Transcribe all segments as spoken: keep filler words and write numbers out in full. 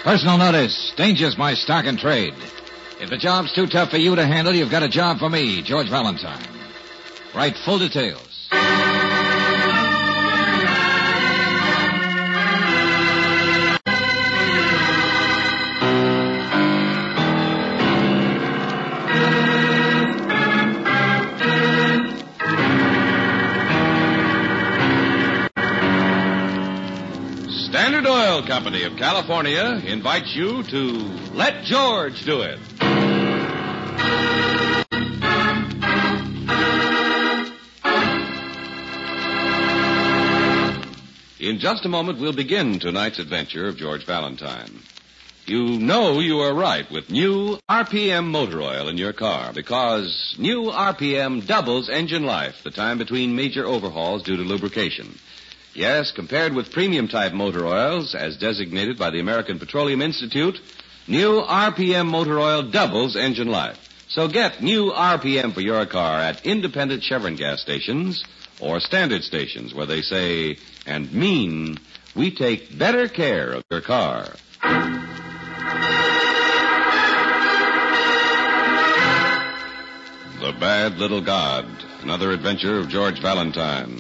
Personal notice. Danger's my stock and trade. If the job's too tough for you to handle, you've got a job for me, George Valentine. Write full details. Standard Oil Company of California invites you to Let George Do It. In just a moment, we'll begin tonight's adventure of George Valentine. You know you are right with new R P M motor oil in your car because new R P M doubles engine life, the time between major overhauls due to lubrication. Yes, compared with premium-type motor oils, as designated by the American Petroleum Institute, new R P M motor oil doubles engine life. So get new R P M for your car at independent Chevron gas stations or standard stations where they say and mean we take better care of your car. The Bad Little God, another adventure of George Valentine.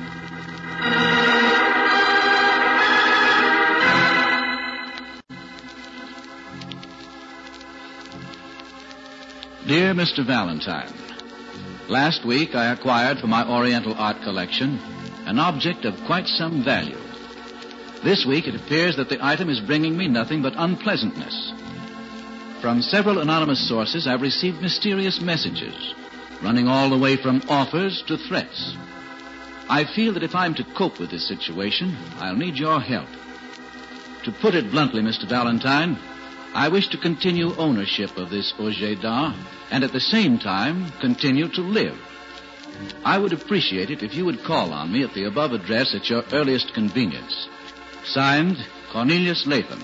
Dear Mister Valentine, last week I acquired for my Oriental art collection an object of quite some value. This week it appears that the item is bringing me nothing but unpleasantness. From several anonymous sources I've received mysterious messages, running all the way from offers to threats. I feel that if I'm to cope with this situation, I'll need your help. To put it bluntly, Mister Valentine, I wish to continue ownership of this objet d'art and at the same time continue to live. I would appreciate it if you would call on me at the above address at your earliest convenience. Signed, Cornelius Latham.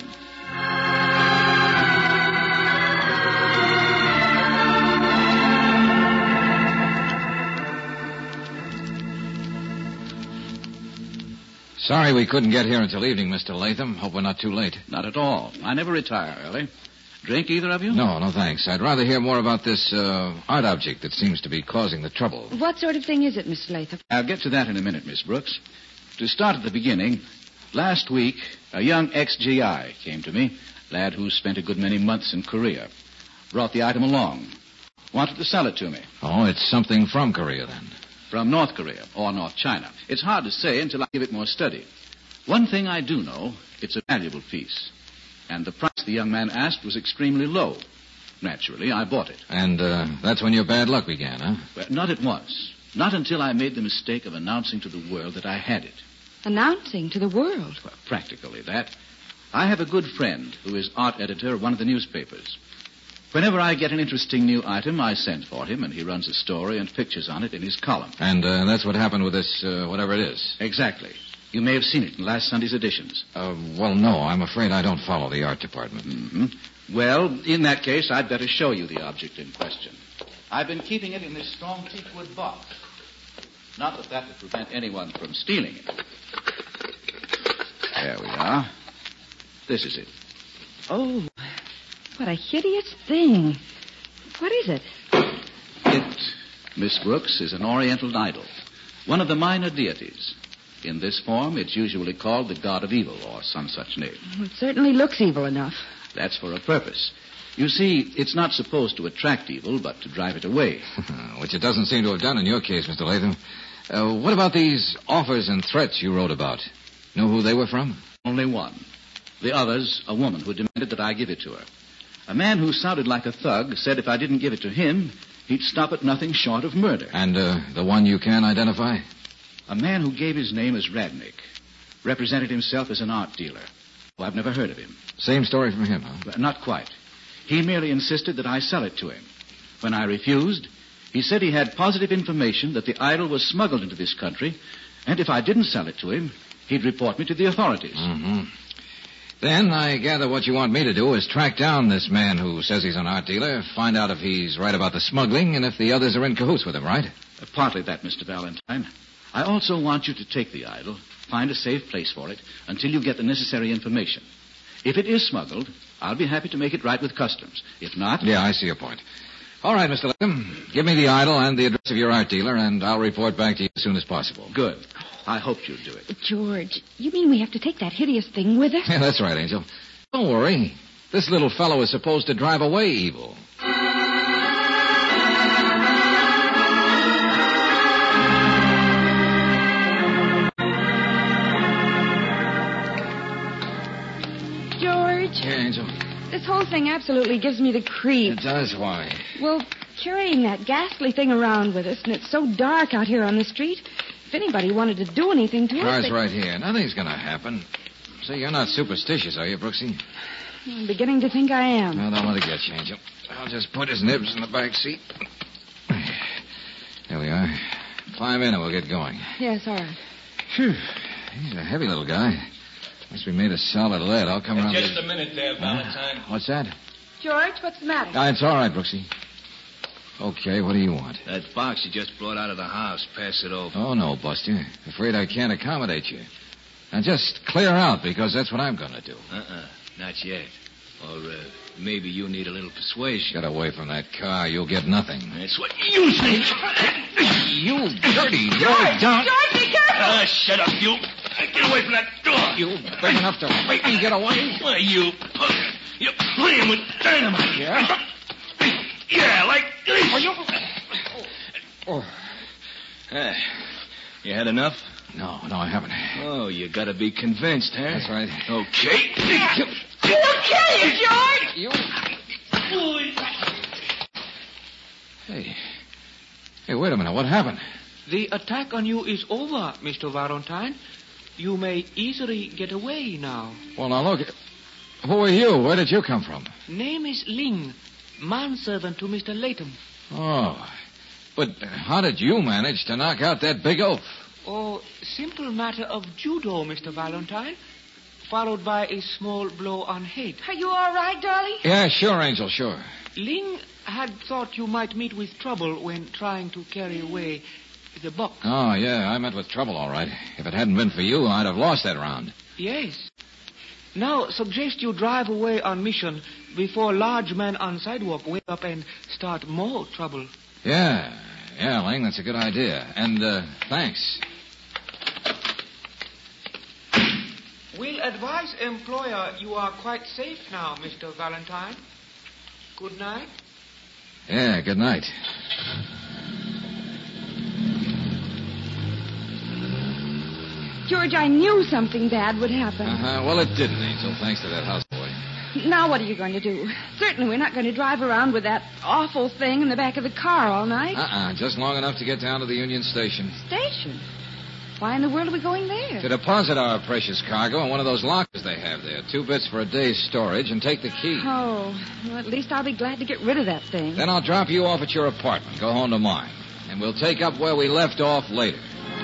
Sorry we couldn't get here until evening, Mister Latham. Hope we're not too late. Not at all. I never retire early. Drink, either of you? No, no thanks. I'd rather hear more about this uh, art object that seems to be causing the trouble. What sort of thing is it, Mister Latham? I'll get to that in a minute, Miss Brooks. To start at the beginning, last week, a young ex-G I came to me, lad who spent a good many months in Korea. Brought the item along. Wanted to sell it to me. Oh, it's something from Korea, then. From North Korea, or North China. It's hard to say until I give it more study. One thing I do know, it's a valuable piece. And the price the young man asked was extremely low. Naturally, I bought it. And uh, that's when your bad luck began, huh? Well, not at once. Not until I made the mistake of announcing to the world that I had it. Announcing to the world? Well, practically that. I have a good friend who is art editor of one of the newspapers. Whenever I get an interesting new item, I send for him, and he runs a story and pictures on it in his column. And uh, that's what happened with this, uh, whatever it is? Exactly. You may have seen it in last Sunday's editions. Uh, well, no, I'm afraid I don't follow the art department. Mm-hmm. Well, in that case, I'd better show you the object in question. I've been keeping it in this strong teakwood box. Not that that would prevent anyone from stealing it. There we are. This is it. Oh, what a hideous thing. What is it? It, Miss Brooks, is an Oriental idol. One of the minor deities. In this form, it's usually called the god of evil, or some such name. Well, it certainly looks evil enough. That's for a purpose. You see, it's not supposed to attract evil, but to drive it away. Which it doesn't seem to have done in your case, Mister Latham. Uh, what about these offers and threats you wrote about? Know who they were from? Only one. The others, a woman who demanded that I give it to her. A man who sounded like a thug said if I didn't give it to him, he'd stop at nothing short of murder. And uh, the one you can identify? A man who gave his name as Radnick represented himself as an art dealer. Oh, I've never heard of him. Same story from him, huh? But not quite. He merely insisted that I sell it to him. When I refused, he said he had positive information that the idol was smuggled into this country, and if I didn't sell it to him, he'd report me to the authorities. Mm-hmm. Then I gather what you want me to do is track down this man who says he's an art dealer, find out if he's right about the smuggling, and if the others are in cahoots with him, right? Uh, partly that, Mister Valentine. I also want you to take the idol, find a safe place for it, until you get the necessary information. If it is smuggled, I'll be happy to make it right with customs. If not... Yeah, I see your point. All right, Mister Latham. Give me the idol and the address of your art dealer, and I'll report back to you as soon as possible. Good. I hoped you'd do it. George, you mean we have to take that hideous thing with us? Yeah, that's right, Angel. Don't worry. This little fellow is supposed to drive away evil. George. Yeah, Angel. This whole thing absolutely gives me the creeps. It does. Why? Well, carrying that ghastly thing around with us, and it's so dark out here on the street. If anybody wanted to do anything to us... Car's they... right here. Nothing's going to happen. Say, you're not superstitious, are you, Brooksy? I'm beginning to think I am. No, don't let it get you, Angel. I'll just put his nibs in the back seat. There we are. Climb in and we'll get going. Yes, all right. Phew. He's a heavy little guy. Must be made of solid lead. I'll come around... Just this... a minute there, Valentine. Huh? What's that? George, what's the matter? Ah, it's all right, Brooksy. Okay, what do you want? That box you just brought out of the house. Pass it over. Oh, no, Buster. Afraid I can't accommodate you. Now, just clear out, because that's what I'm going to do. Uh-uh. Not yet. Or uh, maybe you need a little persuasion. Get away from that car. You'll get nothing. That's what you think. You dirty George! low down. George, be careful! Ah, shut up, you. Get away from that door. You big enough to make me get away? Why, you... You're playing with dynamite. Yeah? Yeah, like this. Are you... Oh. Ah, you had enough? No, no, I haven't. Oh, you gotta be convinced, huh? That's right. Okay. We'll kill you, George! You... Hey. Hey, wait a minute. What happened? The attack on you is over, Mister Valentine. You may easily get away now. Well, now, look. Who are you? Where did you come from? Name is Ling, manservant to Mister Latham. Oh. But how did you manage to knock out that big oaf? Oh, simple matter of judo, Mister Valentine, followed by a small blow on head. Are you all right, darling? Yeah, sure, Angel, sure. Ling had thought you might meet with trouble when trying to carry away the box. Oh, yeah, I met with trouble, all right. If it hadn't been for you, I'd have lost that round. Yes. Now, suggest you drive away on mission before large men on sidewalk wake up and start more trouble. Yeah, yeah, Ling, that's a good idea. And, uh, thanks. We'll advise employer you are quite safe now, Mister Valentine. Good night. Yeah, good night. George, I knew something bad would happen. Uh-huh. Well, it didn't, Angel, thanks to that houseboy. Now what are you going to do? Certainly we're not going to drive around with that awful thing in the back of the car all night. Uh-uh, just long enough to get down to the Union Station. Station? Why in the world are we going there? To deposit our precious cargo in one of those lockers they have there. Two bits for a day's storage and take the key. Oh, well, at least I'll be glad to get rid of that thing. Then I'll drop you off at your apartment. Go home to mine. And we'll take up where we left off later.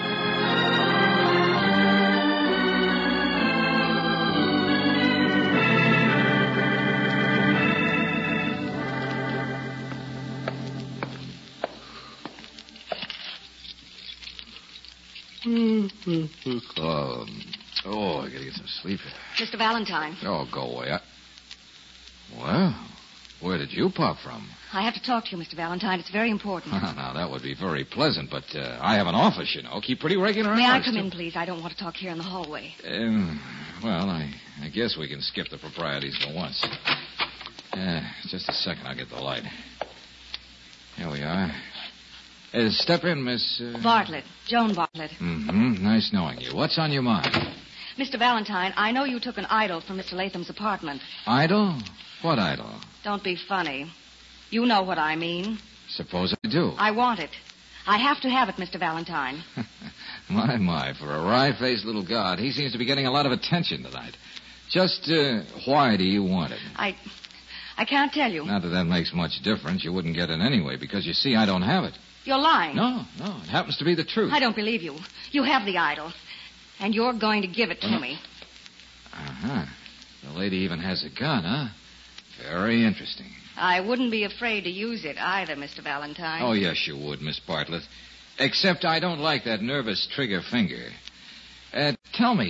um, oh, I gotta get some sleep. Mister Valentine, Oh, go away. I... Well, where did you pop from? I have to talk to you, Mister Valentine. It's very important. Now, that would be very pleasant, but uh, I have an office, you know. Keep pretty regular May I hours, come too. in, please? I don't want to talk here in the hallway. Um, well, I, I guess we can skip the proprieties for once. Uh, just a second, I'll get the light. Here we are. Uh, step in, Miss... Uh... Bartlett. Joan Bartlett. Mm-hmm. Nice knowing you. What's on your mind? Mister Valentine, I know you took an idol from Mister Latham's apartment. Idol? What idol? Don't be funny. You know what I mean. Suppose I do. I want it. I have to have it, Mister Valentine. My, my, for a wry-faced little god, he seems to be getting a lot of attention tonight. Just, uh, why do you want it? I... I can't tell you. Not that that makes much difference. You wouldn't get it anyway, because you see, I don't have it. You're lying. No, no, it happens to be the truth. I don't believe you. You have the idol. And you're going to give it to Uh, me. Uh-huh. The lady even has a gun, huh? Very interesting. I wouldn't be afraid to use it either, Mister Valentine. Oh, yes, you would, Miss Bartlett. Except I don't like that nervous trigger finger. Uh, tell me,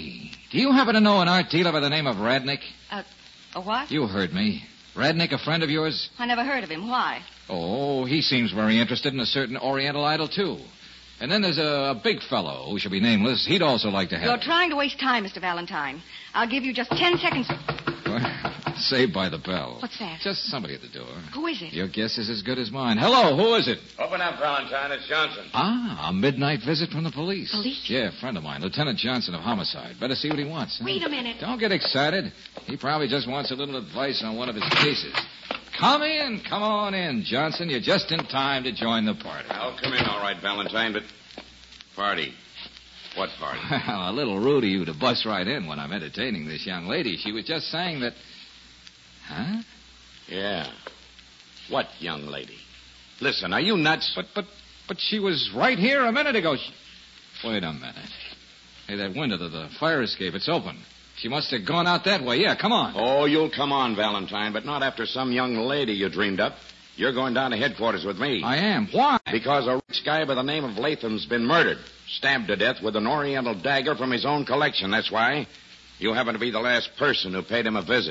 do you happen to know an art dealer by the name of Radnick? Uh, a what? You heard me. Radnick, a friend of yours? I never heard of him. Why? Oh, he seems very interested in a certain Oriental idol, too. And then there's a, a big fellow who shall be nameless. He'd also like to have You're it. trying to waste time, Mister Valentine. I'll give you just ten seconds. Saved by the bell. What's that? Just somebody at the door. Who is it? Your guess is as good as mine. Hello, who is it? Open up, Valentine. It's Johnson. Ah, a midnight visit from the police. Police? Yeah, a friend of mine, Lieutenant Johnson of Homicide. Better see what he wants. Huh? Wait a minute. Don't get excited. He probably just wants a little advice on one of his cases. Come in, come on in, Johnson. You're just in time to join the party. I'll come in, all right, Valentine, but... Party? What party? Well, a little rude of you to bust right in when I'm entertaining this young lady. She was just saying that... Huh? Yeah. What young lady? Listen, are you nuts? But, but, but she was right here a minute ago. She... Wait a minute. Hey, that window to the fire escape, it's open. She must have gone out that way. Yeah, come on. Oh, you'll come on, Valentine, but not after some young lady you dreamed up. You're going down to headquarters with me. I am. Why? Because a rich guy by the name of Latham's been murdered. Stabbed to death with an Oriental dagger from his own collection. That's why. You happen to be the last person who paid him a visit.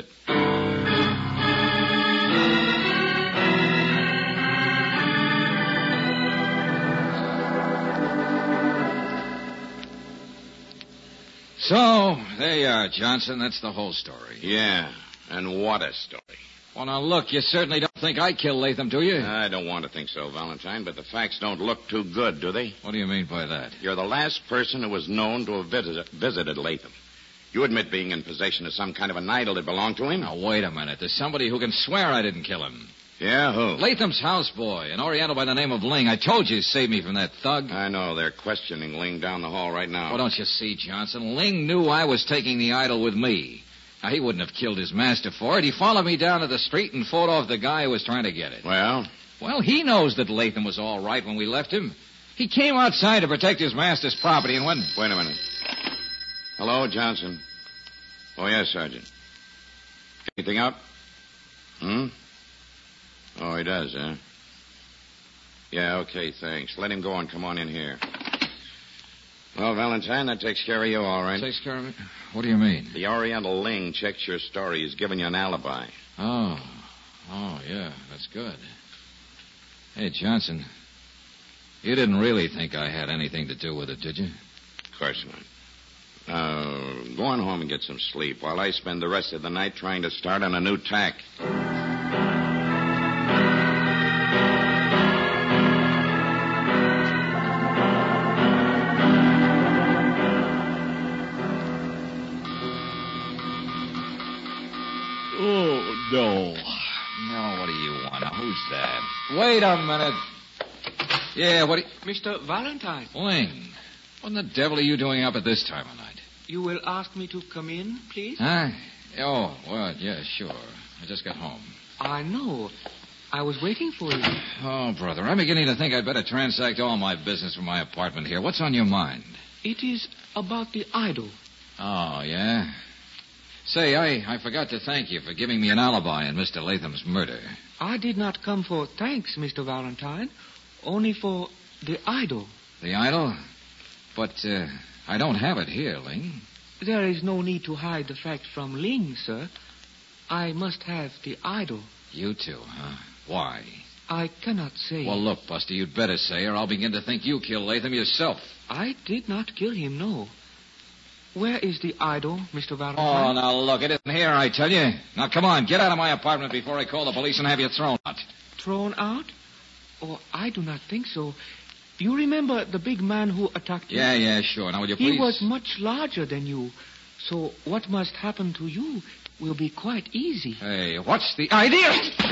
So, there you are, Johnson. That's the whole story. Yeah, and what a story. Well, now, look, you certainly don't think I killed Latham, do you? I don't want to think so, Valentine, but the facts don't look too good, do they? What do you mean by that? You're the last person who was known to have visit- visited Latham. You admit being in possession of some kind of an idol that belonged to him? Now, wait a minute. There's somebody who can swear I didn't kill him. Yeah, who? Latham's houseboy, an Oriental by the name of Ling. I told you he saved me from that thug. I know. They're questioning Ling down the hall right now. Well, don't you see, Johnson? Ling knew I was taking the idol with me. Now, he wouldn't have killed his master for it. He followed me down to the street and fought off the guy who was trying to get it. Well? Well, he knows that Latham was all right when we left him. He came outside to protect his master's property and when... Wait a minute. Hello, Johnson. Oh, yes, Sergeant. Anything up? Hmm? Oh, he does, huh? Yeah, okay, thanks. Let him go and come on in here. Well, Valentine, that takes care of you, all right. Takes care of me? What do you mean? The Oriental Ling checked your story. He's given you an alibi. Oh. Oh, yeah, that's good. Hey, Johnson, you didn't really think I had anything to do with it, did you? Of course not. Now, go on home and get some sleep while I spend the rest of the night trying to start on a new tack. Oh, no. No, what do you want? Now, who's that? Wait a minute. Yeah, what do you... Mister Valentine, Ling, what in the devil are you doing up at this time of night? you will ask me to come in, please? Huh? Oh, well, yeah, sure. I just got home. I know. I was waiting for you. Oh, brother, I'm beginning to think I'd better transact all my business from my apartment here. What's on your mind? It is about the idol. Oh, yeah? Say, I, I forgot to thank you for giving me an alibi in Mister Latham's murder. I did not come for thanks, Mister Valentine, only for the idol. The idol? But, uh, I don't have it here, Ling. There is no need to hide the fact from Ling, sir. I must have the idol. You too, huh? Why? I cannot say. Well, look, Buster, you'd better say, or I'll begin to think you killed Latham yourself. I did not kill him, no. Where is the idol, Mister Oh, Valentine? now, look, it isn't here, I tell you. Now, come on, get out of my apartment before I call the police and have you thrown out. Thrown out? Oh, I do not think so. You remember the big man who attacked you? Yeah, yeah, sure. Now, will you please... He was much larger than you. So what must happen to you will be quite easy. Hey, what's the idea?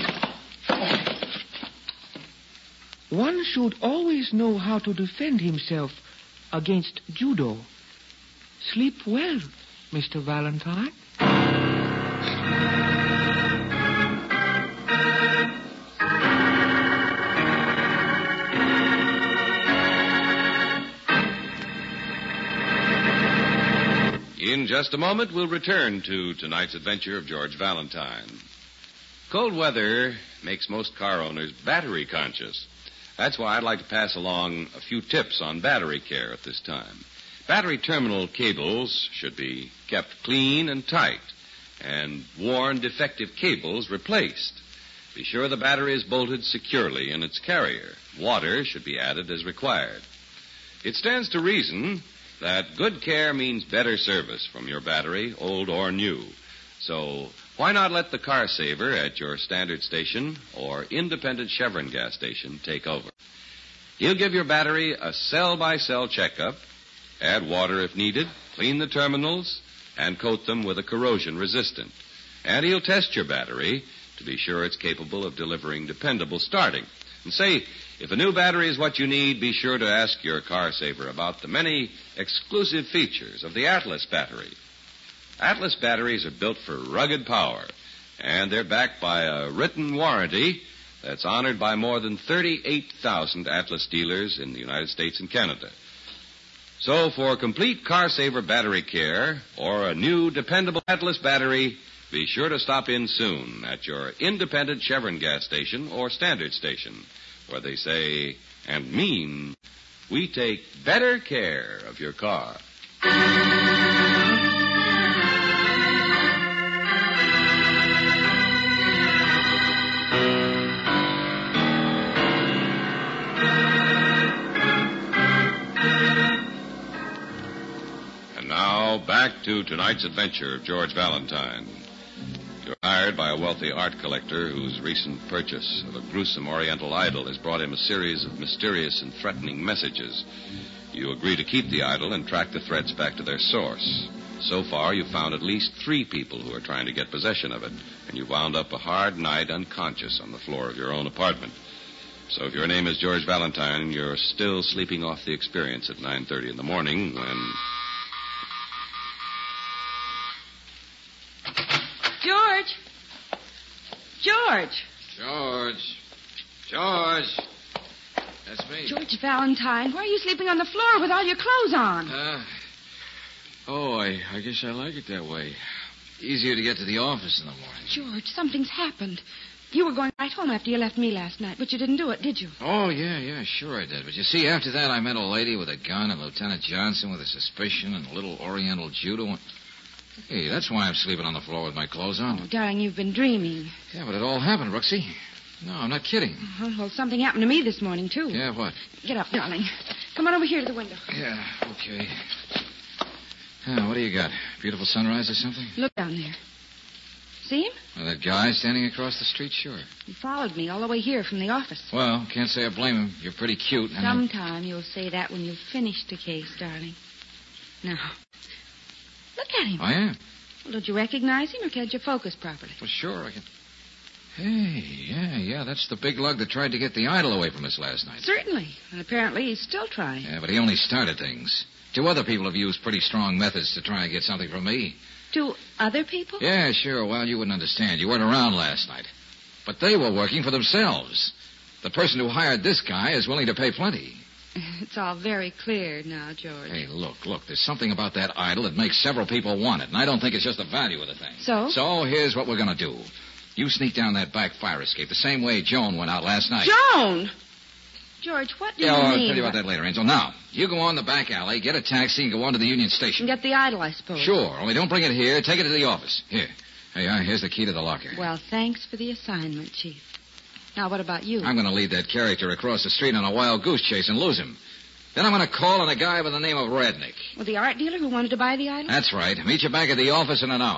One should always know how to defend himself against judo. Sleep well, Mister Valentine. In just a moment, we'll return to tonight's adventure of George Valentine. Cold weather makes most car owners battery conscious. That's why I'd like to pass along a few tips on battery care at this time. Battery terminal cables should be kept clean and tight, and worn defective cables replaced. Be sure the battery is bolted securely in its carrier. Water should be added as required. It stands to reason that good care means better service from your battery, old or new. So why not let the car saver at your standard station or independent Chevron gas station take over? He'll give your battery a cell-by-cell checkup, add water if needed, clean the terminals, and coat them with a corrosion resistant. And he'll test your battery to be sure it's capable of delivering dependable starting. And say, if a new battery is what you need, be sure to ask your car saver about the many exclusive features of the Atlas battery. Atlas batteries are built for rugged power, and they're backed by a written warranty that's honored by more than thirty-eight thousand Atlas dealers in the United States and Canada. So for complete car saver battery care or a new dependable Atlas battery, be sure to stop in soon at your independent Chevron gas station or standard station, where they say and mean, we take better care of your car. Back to tonight's adventure of George Valentine. You're hired by a wealthy art collector whose recent purchase of a gruesome Oriental idol has brought him a series of mysterious and threatening messages. You agree to keep the idol and track the threats back to their source. So far, you've found at least three people who are trying to get possession of it, and you wound up a hard night unconscious on the floor of your own apartment. So if your name is George Valentine, you're still sleeping off the experience at nine thirty in the morning when... George! George! George! George! That's me. George Valentine, why are you sleeping on the floor with all your clothes on? Uh, oh, I, I guess I like it that way. Easier to get to the office in the morning. George, something's happened. You were going right home after you left me last night, but you didn't do it, did you? Oh, yeah, yeah, sure I did. But you see, after that, I met a lady with a gun and Lieutenant Johnson with a suspicion and a little Oriental judo. And... Hey, that's why I'm sleeping on the floor with my clothes on. Oh, darling, you've been dreaming. Yeah, but it all happened, Brooksy. No, I'm not kidding. Uh-huh. Well, something happened to me this morning, too. Yeah, what? Get up, darling. Come on over here to the window. Yeah, okay. Uh, what do you got? Beautiful sunrise or something? Look down there. See him? Well, that guy standing across the street, sure. He followed me all the way here from the office. Well, can't say I blame him. You're pretty cute. And Sometime I... you'll say that when you've finished the case, darling. Now, look at him. I am. Well, did you recognize him, or can't you focus properly? Well, sure, I can... Hey, yeah, yeah, that's the big lug that tried to get the idol away from us last night. Certainly. And apparently he's still trying. Yeah, but he only started things. Two other people have used pretty strong methods to try and get something from me. Two other people? Yeah, sure. Well, you wouldn't understand. You weren't around last night. But they were working for themselves. The person who hired this guy is willing to pay plenty. It's all very clear now, George. Hey, look, look. There's something about that idol that makes several people want it, and I don't think it's just the value of the thing. So? So here's what we're going to do. You sneak down that back fire escape the same way Joan went out last night. Joan? George, what do yeah, you I'll mean? tell you about that later, Angel. Now, you go on the back alley, get a taxi, and go on to the Union Station. And get the idol, I suppose. Sure, only don't bring it here. Take it to the office. Here. Hey, uh, here's the key to the locker. Well, thanks for the assignment, Chief. Now, what about you? I'm going to lead that character across the street on a wild goose chase and lose him. Then I'm going to call on a guy by the name of Radnick. Well, the art dealer who wanted to buy the idol? That's right. Meet you back at the office in an hour.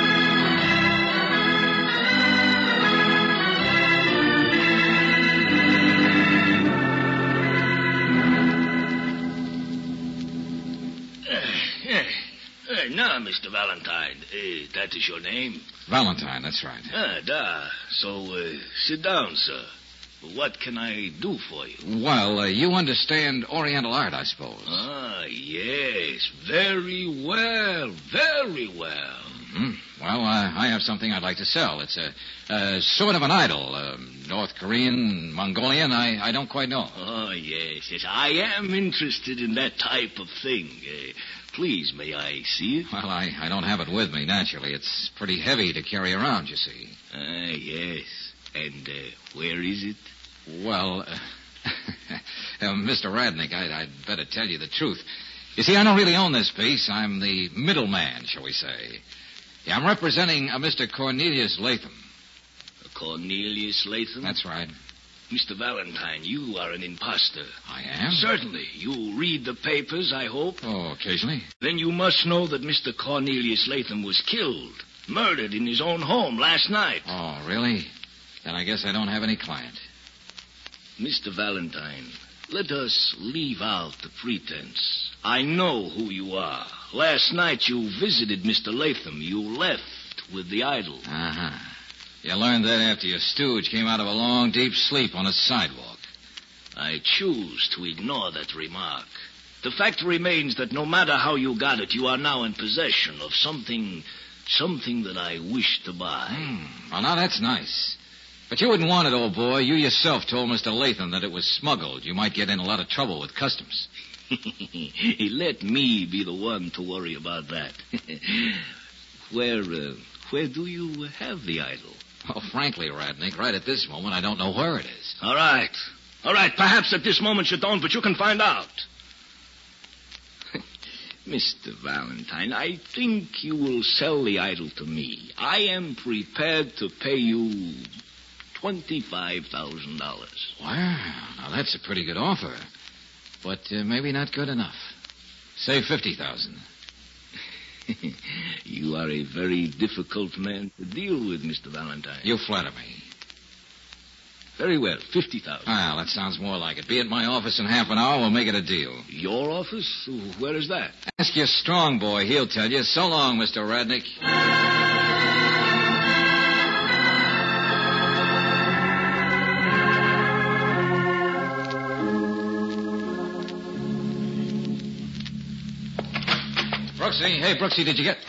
Uh, now, Mister Valentine, uh, that is your name? Valentine, that's right. Ah, da. So, uh, sit down, sir. What can I do for you? Well, uh, you understand Oriental art, I suppose. Ah, yes. Very well. Very well. Mm-hmm. Well, uh, I have something I'd like to sell. It's a, a sort of an idol. Um, North Korean, Mongolian, I, I don't quite know. Oh, yes, yes. I am interested in that type of thing. Uh, please, may I see it? Well, I, I don't have it with me, naturally. It's pretty heavy to carry around, you see. Ah, yes. And uh, where is it? Well, uh, uh, Mister Radnick, I, I'd better tell you the truth. You see, I don't really own this piece. I'm the middleman, shall we say. Yeah, I'm representing a Mister Cornelius Latham. Cornelius Latham? That's right. Mister Valentine, you are an imposter. I am? Certainly. You read the papers, I hope. Oh, occasionally. Then you must know that Mister Cornelius Latham was killed, murdered in his own home last night. Oh, really? Then I guess I don't have any client. Mister Valentine, let us leave out the pretense. I know who you are. Last night you visited Mister Latham. You left with the idol. Uh-huh. You learned that after your stooge came out of a long, deep sleep on a sidewalk. I choose to ignore that remark. The fact remains that no matter how you got it, you are now in possession of something, something that I wish to buy. Hmm. Well, now that's nice. But you wouldn't want it, old boy. You yourself told Mister Latham that it was smuggled. You might get in a lot of trouble with customs. Let me be the one to worry about that. where, uh, where do you have the idol? Well, frankly, Radnick, right at this moment, I don't know where it is. All right. All right, perhaps at this moment you don't, but you can find out. Mister Valentine, I think you will sell the idol to me. I am prepared to pay you twenty-five thousand dollars. Wow, now that's a pretty good offer. But uh, maybe not good enough. Say fifty thousand dollars. You are a very difficult man to deal with, Mister Valentine. You flatter me. Very well, fifty thousand dollars. Well, that sounds more like it. Be at my office in half an hour, we'll make it a deal. Your office? Where is that? Ask your strong boy, he'll tell you. So long, Mister Radnick. Brooksy, hey, Brooksy, did you get...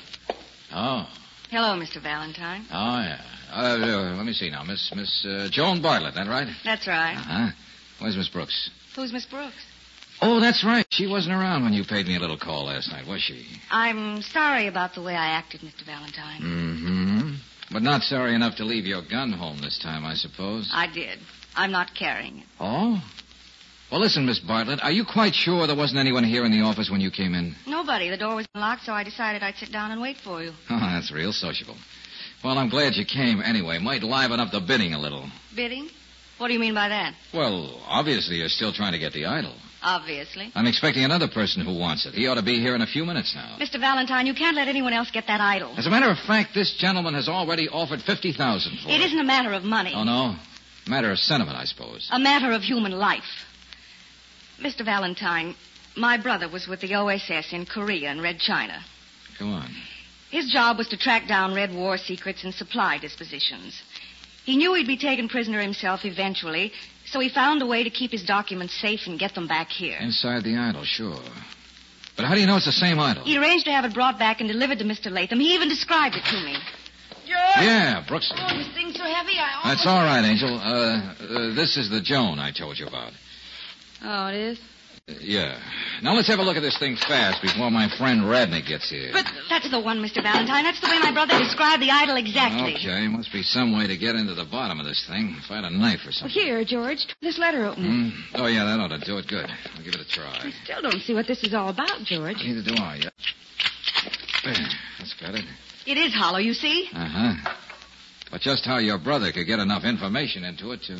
Oh. Hello, Mister Valentine. Oh, yeah. Uh, uh, let me see now. Miss Miss uh, Joan Bartlett, that right? That's right. Uh-huh. Where's Miss Brooks? Who's Miss Brooks? Oh, that's right. She wasn't around when you paid me a little call last night, was she? I'm sorry about the way I acted, Mister Valentine. Mm-hmm. But not sorry enough to leave your gun home this time, I suppose. I did. I'm not carrying it. Oh? Well, listen, Miss Bartlett, are you quite sure there wasn't anyone here in the office when you came in? Nobody. The door was unlocked, so I decided I'd sit down and wait for you. Oh, that's real sociable. Well, I'm glad you came anyway. Might liven up the bidding a little. Bidding? What do you mean by that? Well, obviously you're still trying to get the idol. Obviously. I'm expecting another person who wants it. He ought to be here in a few minutes now. Mister Valentine, you can't let anyone else get that idol. As a matter of fact, this gentleman has already offered fifty thousand dollars for it. It isn't a matter of money. Oh, no? A matter of sentiment, I suppose. A matter of human life. Mister Valentine, my brother was with the O S S in Korea and Red China. Go on. His job was to track down Red war secrets and supply dispositions. He knew he'd be taken prisoner himself eventually, so he found a way to keep his documents safe and get them back here. Inside the idol, sure. But how do you know it's the same idol? He arranged to have it brought back and delivered to Mister Latham. He even described it to me. George! Yeah, Brooks. Oh, this thing's so heavy, I almost... That's all right, Angel. Uh, uh, this is the Joan I told you about. Oh, it is? Uh, yeah. Now let's have a look at this thing fast before my friend Radnick gets here. But that's the one, Mister Valentine. That's the way my brother described the idol exactly. Okay, must be some way to get into the bottom of this thing. If I had a knife or Well, something. here, George, this letter opener. Mm. Oh, yeah, that ought to do it good. I'll give it a try. I still don't see what this is all about, George. Neither do I, yeah. There, that's got it. It is hollow, you see? Uh-huh. But just how your brother could get enough information into it to...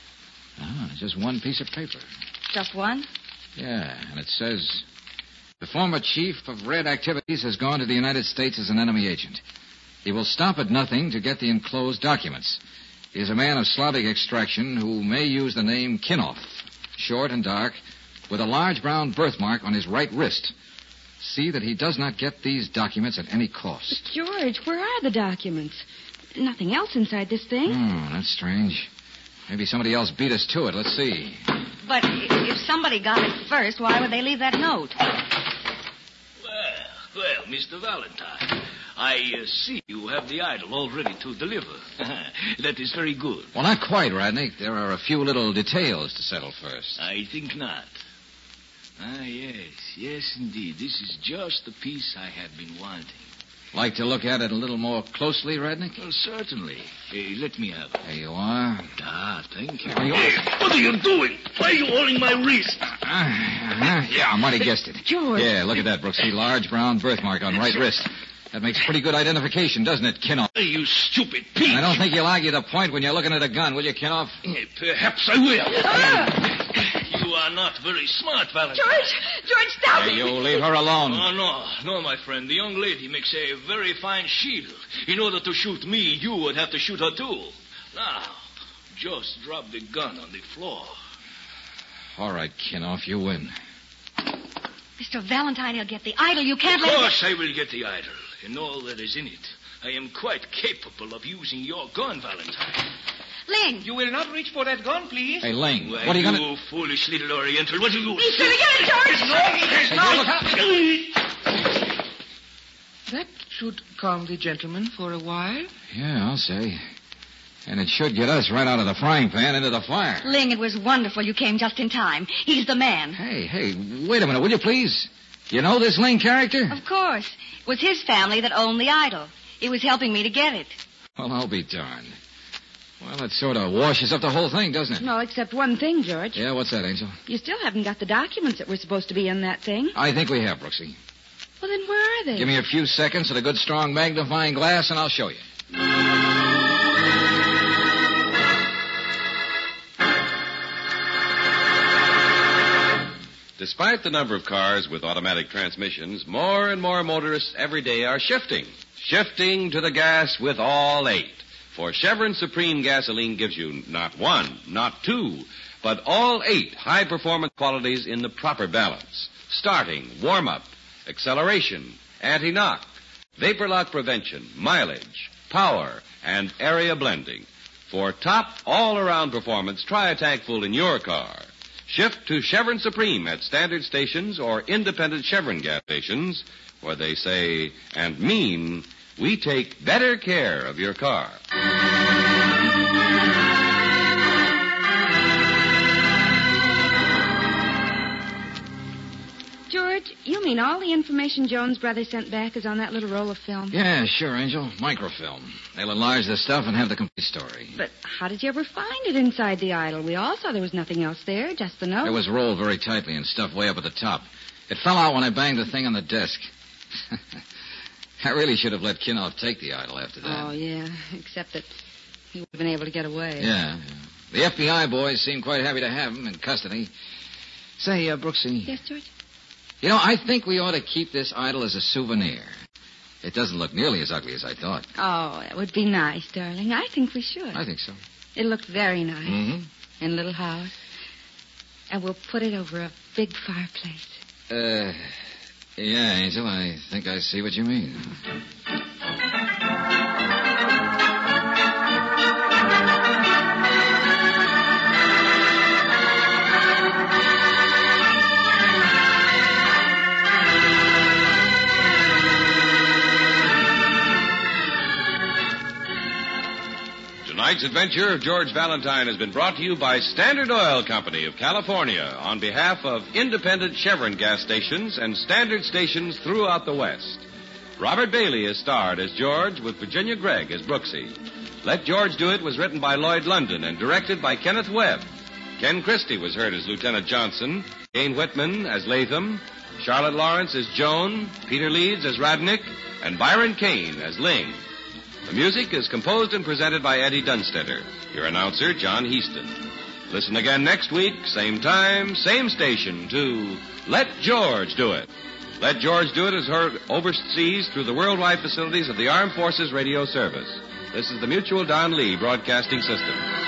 Ah, just one piece of paper. Just one? Yeah, and it says... The former chief of Red Activities has gone to the United States as an enemy agent. He will stop at nothing to get the enclosed documents. He is a man of Slavic extraction who may use the name Kinov, short and dark, with a large brown birthmark on his right wrist. See that he does not get these documents at any cost. But, George, where are the documents? Nothing else inside this thing. Hmm, that's strange. Maybe somebody else beat us to it. Let's see. But if somebody got it first, why would they leave that note? Well, well, Mister Valentine, I uh, see you have the idol all ready to deliver. That is very good. Well, not quite, Radnick. There are a few little details to settle first. I think not. Ah, yes, yes, indeed. This is just the piece I have been wanting. Like to look at it a little more closely, Radnick? Well, certainly. Hey, let me have it. There you are. Ah, thank you. There you are. Hey, what are you doing? Why are you holding my wrist? Uh, uh, yeah, I might have guessed it. George. Yeah, look at that, Brooksy. Large brown birthmark on right wrist. That makes pretty good identification, doesn't it, Kinnoff? Hey, you stupid peach. I don't think you'll argue the point when you're looking at a gun, will you, Kinnoff? Eh, Perhaps I will. Ah! You are not very smart, Valentine. George! George, stop Hey, it! you leave her alone. Oh, no. No, my friend. The young lady makes a very fine shield. In order to shoot me, you would have to shoot her, too. Now, just drop the gun on the floor. All right, Kinnoff, you win. Mister Valentine, he'll get the idol. You can't Of let course I will get the idol, and all that is in it. I am quite capable of using your gun, Valentine. Ling! You will not reach for that gun, please. Hey, Ling, Why, what are you you going to... foolish little Oriental, what are you... He's going to get it, George! No, he is not. That should calm the gentleman for a while. Yeah, I'll say. And it should get us right out of the frying pan into the fire. Ling, it was wonderful you came just in time. He's the man. Hey, hey, wait a minute, will you please? You know this Ling character? Of course. It was his family that owned the idol. He was helping me to get it. Well, I'll be darned. Well, it sort of washes up the whole thing, doesn't it? No, except one thing, George. Yeah, what's that, Angel? You still haven't got the documents that were supposed to be in that thing. I think we have, Brooksy. Well, then where are they? Give me a few seconds and a good strong magnifying glass, and I'll show you. Despite the number of cars with automatic transmissions, more and more motorists every day are shifting. Shifting to the gas with all eight. For Chevron Supreme gasoline gives you not one, not two, but all eight high-performance qualities in the proper balance. Starting, warm-up, acceleration, anti-knock, vapor lock prevention, mileage, power, and area blending. For top all-around performance, try a tank full in your car. Shift to Chevron Supreme at standard stations or independent Chevron gas stations, where they say and mean, we take better care of your car. George, you mean all the information Jones' brother sent back is on that little roll of film? Yeah, sure, Angel. Microfilm. They'll enlarge the stuff and have the complete story. But how did you ever find it inside the idol? We all saw there was nothing else there, just the note. It was rolled very tightly and stuffed way up at the top. It fell out when I banged the thing on the desk. I really should have let Kinnoff take the idol after that. Oh, yeah, except that he would have been able to get away. Yeah, yeah. The F B I boys seemed quite happy to have him in custody. Say, uh, Brooksy. Yes, George? You know, I think we ought to keep this idol as a souvenir. It doesn't look nearly as ugly as I thought. Oh, that would be nice, darling. I think we should. I think so. It looked very nice. Mm-hmm. In a little house. And we'll put it over a big fireplace. Uh, yeah, Angel, I think I see what you mean. Tonight's adventure of George Valentine has been brought to you by Standard Oil Company of California on behalf of independent Chevron gas stations and standard stations throughout the West. Robert Bailey is starred as George with Virginia Gregg as Brooksy. Let George Do It was written by Lloyd London and directed by Kenneth Webb. Ken Christie was heard as Lieutenant Johnson, Jane Whitman as Latham, Charlotte Lawrence as Joan, Peter Leeds as Radnick, and Byron Kane as Ling. The music is composed and presented by Eddie Dunstetter. Your announcer, John Heaston. Listen again next week, same time, same station, to Let George Do It. Let George Do It is heard overseas through the worldwide facilities of the Armed Forces Radio Service. This is the Mutual Don Lee Broadcasting System.